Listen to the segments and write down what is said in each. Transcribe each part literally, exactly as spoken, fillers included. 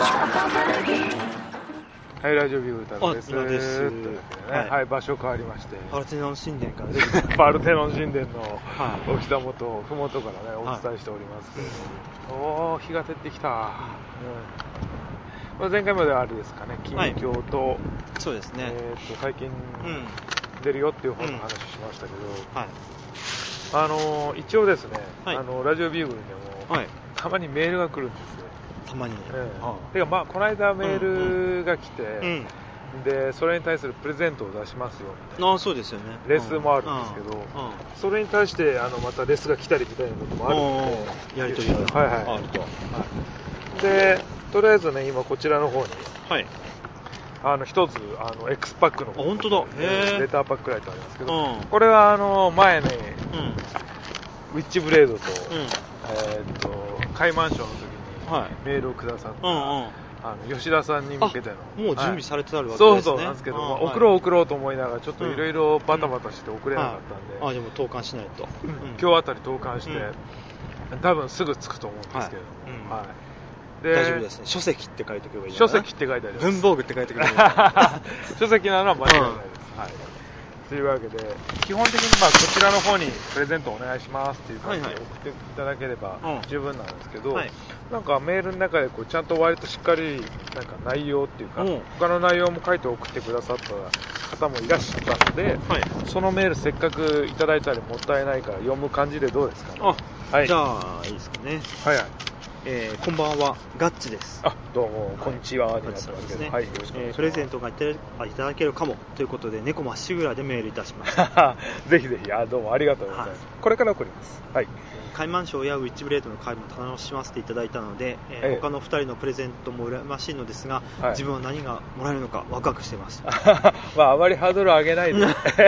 はい、ラジオビュー太郎です。 あ、です。 ね、はい、はい、場所変わりまして、 パルテノン神殿から出てきたパルテノン神殿のはお北元、ふもとからね、お伝えしておりますけれども、はい、おー、日が照ってきた。うん、まあ、前回まではあれですかね、近況と、はい、 そうですね。 えー、と最近出るよっていう方の話しましたけど、うん、はい、あのー、一応ですね、はい、あのラジオビューグルでも、はい、たまにメールが来るんですよ。 たまに、 えー、ああてかまあこの間メールが来て、うんうん、でそれに対するプレゼントを出しますよみたいな、 あ、そうですよね、 レスもあるんですけど、うんうん、それに対してあのまたレスが来たりみたいなこともあるので、 やり取りがはいはい、あると、はい、でとりあえずね今こちらの方に、はい、あの一つあの X パックの本当だ、へー、 レターパックライトありますけど、うん、これはあの前ね、うん、ウィッチブレードと、うん、えー、っとカイマンションの時にはい、メールをくださった、うんうん、あの吉田さんに向けてのもう準備されてあるわけですね、はい、 そうそうなんですけど、まあ、送ろう送ろうと思いながらちょっといろいろバタバタして送れなかったんで、 うんはい、あでも投函しないと、 うん、今日あたり投函して、うん、多分すぐ着くと思うんですけれども、はい、はい、で大丈夫ですね、書籍って書いておけばいい、 書籍って書いてあります、 文房具って書いておけばいい書籍なのは間違いないです、うん、はい、というわけで基本的にまあこちらの方にプレゼントお願いしますっていう感じで送っていただければ十分なんですけど、はいはい、なんかメールの中でこうちゃんと割としっかりなんか内容っていうか、うん、他の内容も書いて送ってくださった方もいらっしゃったので、はい、そのメールせっかくいただいたりもったいないから読む感じでどうですかね。 あ、はい、じゃあいいですかね。 はいはい、 えー、こんばんは、ガッチです。 あ、どうも、こんにちは、はい、になってますね。はい、よろしくお願いします。 えー、プレゼントがいただけるかもということで、猫まっしぐらでメールいたしました。 ぜひぜひ、あ、どうもありがとうございます。はい、これから送ります。はい。 カイマンショーやウィッチブレードの回も楽しませていただいたので、えーええ、他のふたりのプレゼントも羨ましいのですが、はい、自分は何がもらえるのかワクワクしています。 まあ、あまりハードル上げないで。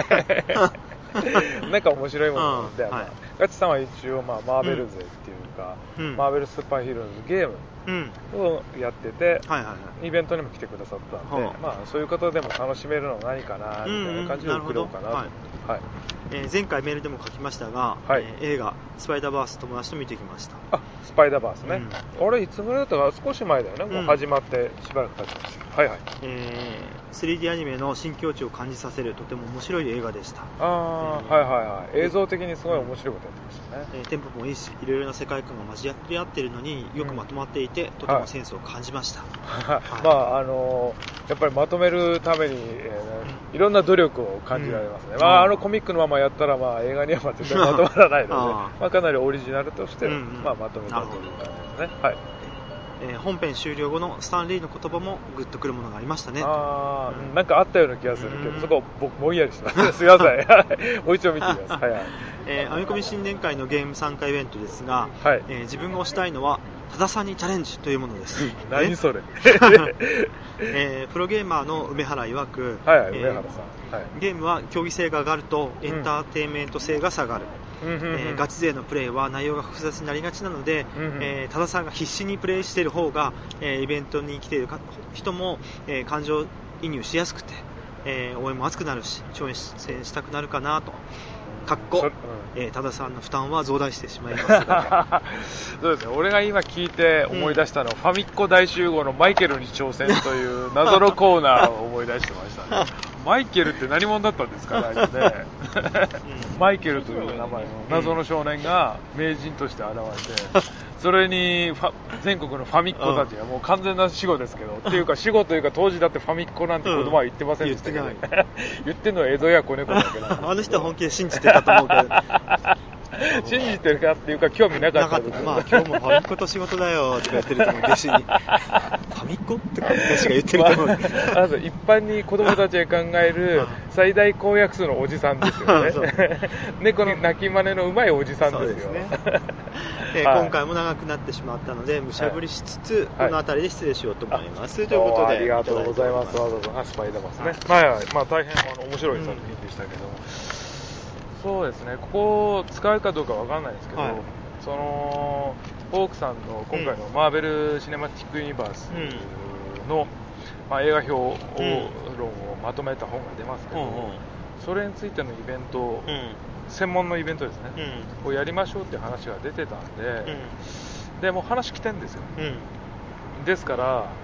なんか面白いものなので、うん、はい、ガチさんは一応、まあ、マーベル勢っていうか、うん、マーベルスーパーヒーローズゲームをやってて、うん、はいはいはい、イベントにも来てくださったんで、まあ、そういうことでも楽しめるのは何かなみたいな感じで送ろうかなと、うんうん、はい、はい、 えー、前回メールでも書きましたが、はい、えー、映画スパイダーバース友達と見てきました。 あ、スパイダーバースね、うん、あれいつぐらいだったか少し前だよね、もう始まってしばらく経ちました、うん、はいはい、 えー、スリーディー アニメの新境地を感じさせるとても面白い映画でした。あ、 あ、えー、はいはいはい、映像的にすごい面白いことやってましたね、 えー、テンポもいいしいろいろな世界観が交わり合っているのによくまとまっていて、うん、とてもセンスを感じました、 はい、まああのー、やっぱりまとめるために、えー、いろんな努力を感じられますね、うん、まあ、あのコミックのままやったら、まあ、映画には絶対まとまらないのでまあ、かなりオリジナルとして、うんうん、まあ、まとめたという感じですね、はい、 えー、本編終了後のスタンリーの言葉もグッとくるものがありましたね。 あ、うん、なんかあったような気がするけど、そこ僕ぼんやりしてますすいませんもう一度見てみます。はいはい、 えー、編み込み新年会のゲーム参加イベントですが、はい、えー、自分が推したいのは多田さんにチャレンジというものです。 何それえー、プロゲーマーの梅原曰く、 はいはい、梅原さん、はい、 ゲームは競技性が上がるとエンターテインメント性が下がる、うん、えー、ガチ勢のプレイは内容が複雑になりがちなので、うんうん、えー、多田さんが必死にプレイしている方が、えー、イベントに来ている人も、えー、感情移入しやすくて、えー、応援も熱くなるし挑戦したくなるかなと。かっこ、うん、えー、多田さんの負担は増大してしまいますがそうですね、俺が今聞いて思い出したのは、うん、ファミッコ大集合のマイケルに挑戦という謎のコーナーを思い出してましたねマイケルって何者だったんですかね、あいつねマイケルという名前の謎の少年が名人として現れて、それにファ全国のファミッコたちはもう完全な死語ですけど、っていうか死語というか当時だってファミッコなんて言葉は言ってませんでしたけど、うん、言ってない言ってんのは江戸や子猫だけなんですけどあの人は本気で信じてたと思うけど信じてるかっていうか興味なかったです。 まあ今日もファミコと仕事だよとか言ってると思う弟子にファミコって弟子が言ってると思う、まあ、 あと一般に子供たちが考える最大公約数のおじさんですよね猫の鳴き真似のうまいおじさんですよ。そうですねで、はい、今回も長くなってしまったのでむしゃぶりしつつ、はい、この辺りで失礼しようと思います、はい、ということでありがとうございます。わざわざスパイダーバースね、はいはい、まあ、大変あの面白い作品でしたけど、うん、そうですね、ここを使うかどうかわからないですけど、はい、そのフォークさんの今回のマーベル・シネマティック・ユニバースの、うん、まあ、映画評論をまとめた本が出ますけど、うんうん、それについてのイベント、うん、専門のイベントですね、うん、をやりましょうっていう話が出てたんで、うん、でもう話来てんですよ、うん、ですから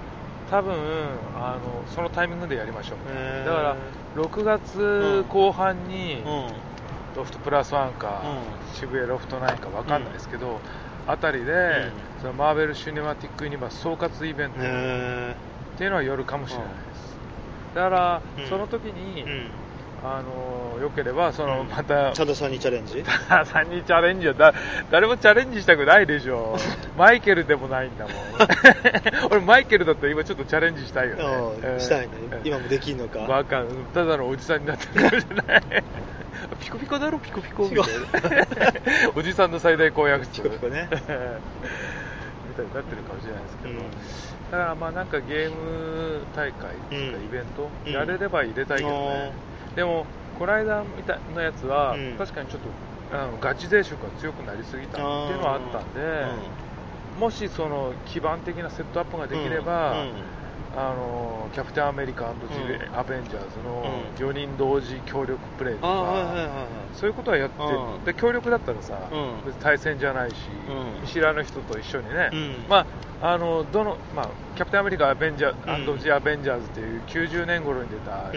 多分あのそのタイミングでやりましょう。だからろくがつこう半に、うん、ロフトプラスワンか、うん、渋谷ロフトナインか分かんないですけど、うん、あたりで、うん、そのマーベル・シネマティック・ユニバース総括イベントっていうのはやるかもしれないです。だから、うん、その時に、うん、あのよければその、うん、またちゃんとさんにチャレンジさんにチャレンジはだ誰もチャレンジしたくないでしょマイケルでもないんだもん俺マイケルだったら今ちょっとチャレンジしたいよね、 えー、したいね、今もできんのかバカただのおじさんになってるかもしれないピコピコだろピコピコみたいなおじさんの最大公約数ピコピコねみたいになってるかもしれないですけど、うん、だからまあなんかゲーム大会とかイベント、うん、やれれば入れたいけどね、うん、でもこの間みたいなやつは、うん、確かにちょっとあのガチ勢色が強くなりすぎたっていうのはあったんで、うん、もしその基盤的なセットアップができれば、うんうん、あのキャプテンアメリカ&ジ、うん、アベンジャーズのよにん同時協力プレイとか、うん、そういうことはやって、うん、で協力だったらさ、うん、別に対戦じゃないし、うん、見知らぬ人と一緒にね、うん、まああのどのまあ、キャプテンアメリカアベンジャー、うん、ジ・アベンジャーズっていうきゅうじゅうねん頃に出た、うん、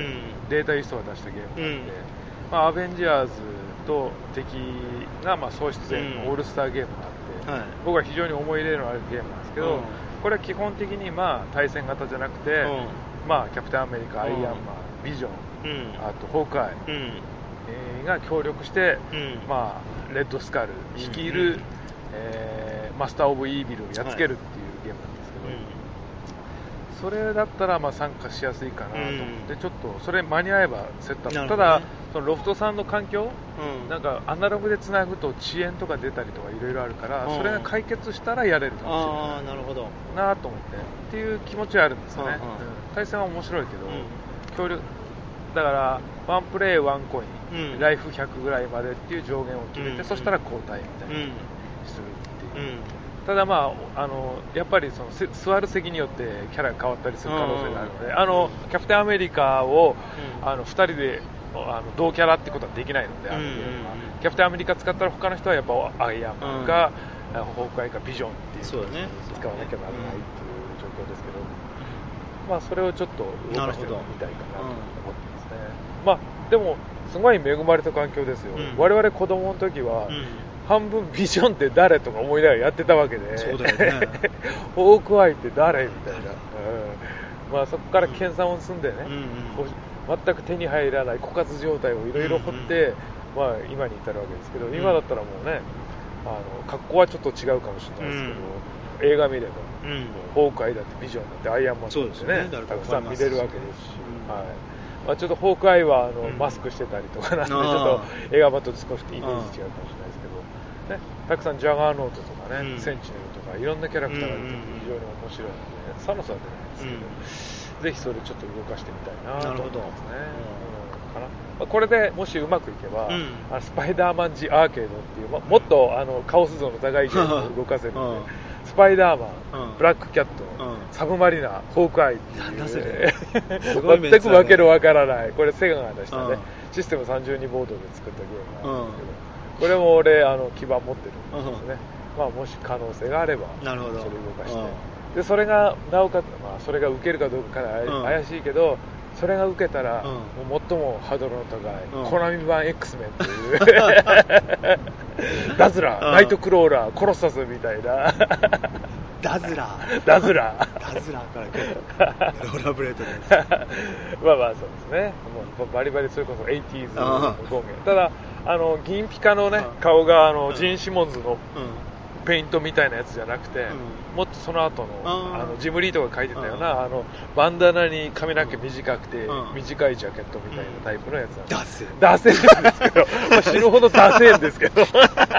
データイーストが出したゲームがあって、うんまあ、アベンジャーズと敵がまあ総出演のオールスターゲームがあって、うん、僕は非常に思い入れのあるゲームなんですけど、うんこれは基本的にまあ対戦型じゃなくて、うんまあ、キャプテンアメリカ、アイアンマン、ビジョン、うん、あとホークアイ、うんえー、が協力して、うんまあ、レッドスカル率いる、うんえー、マスター・オブ・イービルをやっつけるっていうゲームなんですけど、はいそれだったらまあ参加しやすいかなと思って、うん、ちょっとそれ間に合えばセットアップ、ね、ただそのロフトさんの環境、うん、なんかアナログでつなぐと遅延とか出たりとかいろいろあるから、うん、それが解決したらやれるかもしれない、 あなるほどなと思ってっていう気持ちはあるんですよね、うんうん、対戦は面白いけど、うん、協力だからワンプレイワンコイン、うん、ライフひゃくぐらいまでっていう上限を決めて、うん、そしたら交代みたいにするっていう、うんただまあ、あのやっぱりその座る席によってキャラが変わったりする可能性があるので、あのキャプテンアメリカを、うん、あのふたりであの同キャラってことはできないので、あのゲームはキャプテンアメリカ使ったら他の人はやっぱアイアンマンか、うん、ホークアイかビジョンっていうそうだね使わなきゃならないっていう状況ですけど、まあそれをちょっと動かしてみたいかなと思ってますね。まあでもすごい恵まれた環境ですよ。うん、我々子供の時は。うん半分ビジョンって誰とか思いながらやってたわけでそうだよねホークアイって誰みたいな、うんまあ、そこから研鑽を積んでね、うんうん、全く手に入らない枯渇状態をいろいろ掘って、うんうんまあ、今に至るわけですけど、うん、今だったらもうねあの格好はちょっと違うかもしれないですけど、うん、映画見れば、うん、ホークアイだってビジョンだってアイアンマンだってね、ねたくさん見れるわけですし、うんはいまあ、ちょっとホークアイはあの、うん、マスクしてたりとかなんでちょっと映画版と少しイメージ違うかもしれないですけどね、たくさんジャガーノートとかね、うん、センチネルとかいろんなキャラクターが出て非常に面白いので、サノスは出ないですけど、うん、ぜひそれちょっと動かしてみたいなと思いますね。うん、かなまあ、これでもしうまくいけば、うん、あのスパイダーマンジアーケードっていう、ま、もっとあのカオス度の高いゲームを動かせるので、うん、スパイダーマン、うん、ブラックキャット、うん、サブマリナー、ホークアイっていう全くわけのわからないこれセガが出したね、システムさんじゅうにボードで作ったゲームなんですけど、これも俺あの基盤持ってるんですね、うんまあ、もし可能性があればそれ動かして、うん、でそれがなおかつ、まあ、それが受けるかどうかから怪しいけど、うん、それが受けたら、うん、もう最もハードルの高い、うん、コナミ版 X メンっていうダズラー、うん、ナイトクローラー、コロッサスみたいなダズラーダズラーダズラーから来るローラーブレードですまあまあそうですねもうバリバリそれこそ エイティーズ のゴンゲただあの銀ピカのね顔があの、うん、ジーン・シモンズのペイントみたいなやつじゃなくて、うん、もっとその後のあのジムリーとか書いてたようなあのバンダナに髪の毛短くて、うん、短いジャケットみたいなタイプのやつなんです、うん、ダセーなんですけど、まあ、死ぬほどダセーんですけど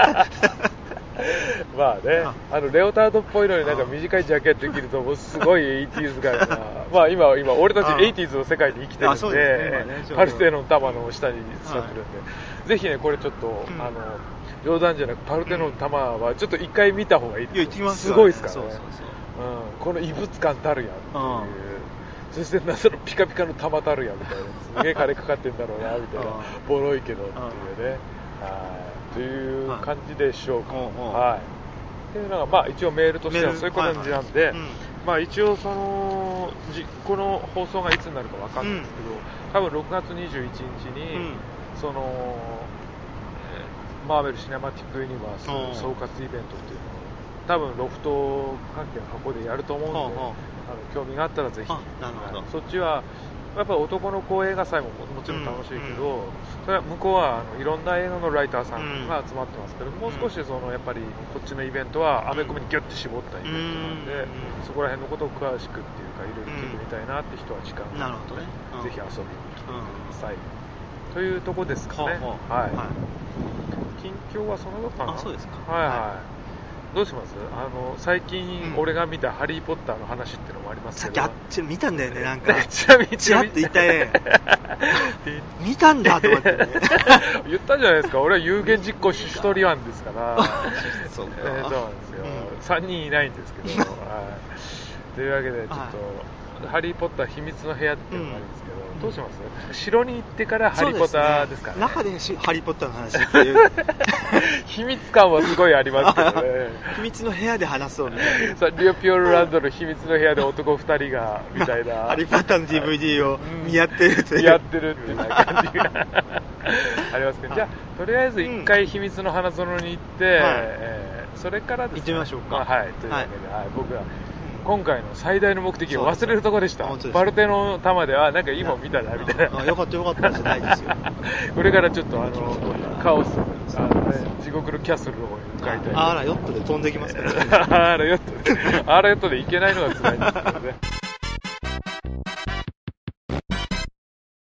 まあね、あのレオタードっぽいのになんか短いジャケット着るともうすごい エイティーズ 感がまあ今今俺たち エイティーズ の世界で生きてるんで、ねね、パルテノン玉の下に座ってるんで、はい、ぜひねこれちょっと、うん、あの冗談じゃなくパルテノン玉はちょっと一回見た方がいいです、 いや行きますよね、すごいですからね、そうそうそう、うん、この異物感たるやんっていう、うん、そして謎のピカピカの玉たるやんみたいなすげえ金かかってんだろうなみたいなボロいけどっていうね、はいという感じでしょうか、はい、はい、っていうのがまあ一応メールとしてはそういう感じなんで、はいはい、 まあ、一応そのじこの放送がいつになるか分かんないんですけど、うん、多分ろくがつにじゅういちにちに、うん、そのマーベル・シネマティック・ユニバース総括イベントっていうのを多分ロフト関係の箱でやると思うんで、あの興味があったらぜひ。なるほど。そっちはやっぱ男の子映画祭も も, もちろん楽しいけど、うんうん、それは向こうはあのいろんな映画のライターさんが集まってますけど、うん、もう少しそのやっぱりこっちのイベントはアメコミにギュッと絞ったイベントなんで、うん、そこら辺のことを詳しくっていうかいろいろ聞いてみたいなって人は時間があるので、うん、ぜひ遊びに来てください、うん、というとこですかね。はい、はい、近況はその他かな。 あ、そうですか。 はいはい、はい、どうします？あの最近俺が見たハリーポッターの話っていうのもありますけど、 さっきあっち見たんだよね、なんかちら見ちらっと言ったね見たんだと思ってね言ったじゃないですか。俺は有言実行しとり案ですからそうか、 えー、そうなんですよ、うん、さんにんいないんですけど、はい、というわけでちょっと、はい、ハリーポッター秘密の部屋っていうのがあるんですけど、うん、どうします？城に行ってからハリーポッターですからね。 中でハリーポッターの話っていう秘密感はすごいありますけどね秘密の部屋で話そうみたいな。 さリオピューロランドの秘密の部屋で男ふたりがみたいなハリーポッターの ディーブイディー を見合ってるという、 見合ってるっていう感じがありますけど、じゃあとりあえず一回秘密の花園に行って、うん、えー、それからですね、 行ってみましょうか。 はい、というわけで、はいはい、僕は今回の最大の目的を忘れるところでした。バルテの玉ではなんかいいもん見たなみたいな。 あ、よかったよかったじゃないですよこれからちょっとあのカオス、あの、ね、地獄のキャッスルの方に向かいたい。 あらヨットで飛んできますから、ね、 あらヨットであらヨットで行けないのが辛いんですけどね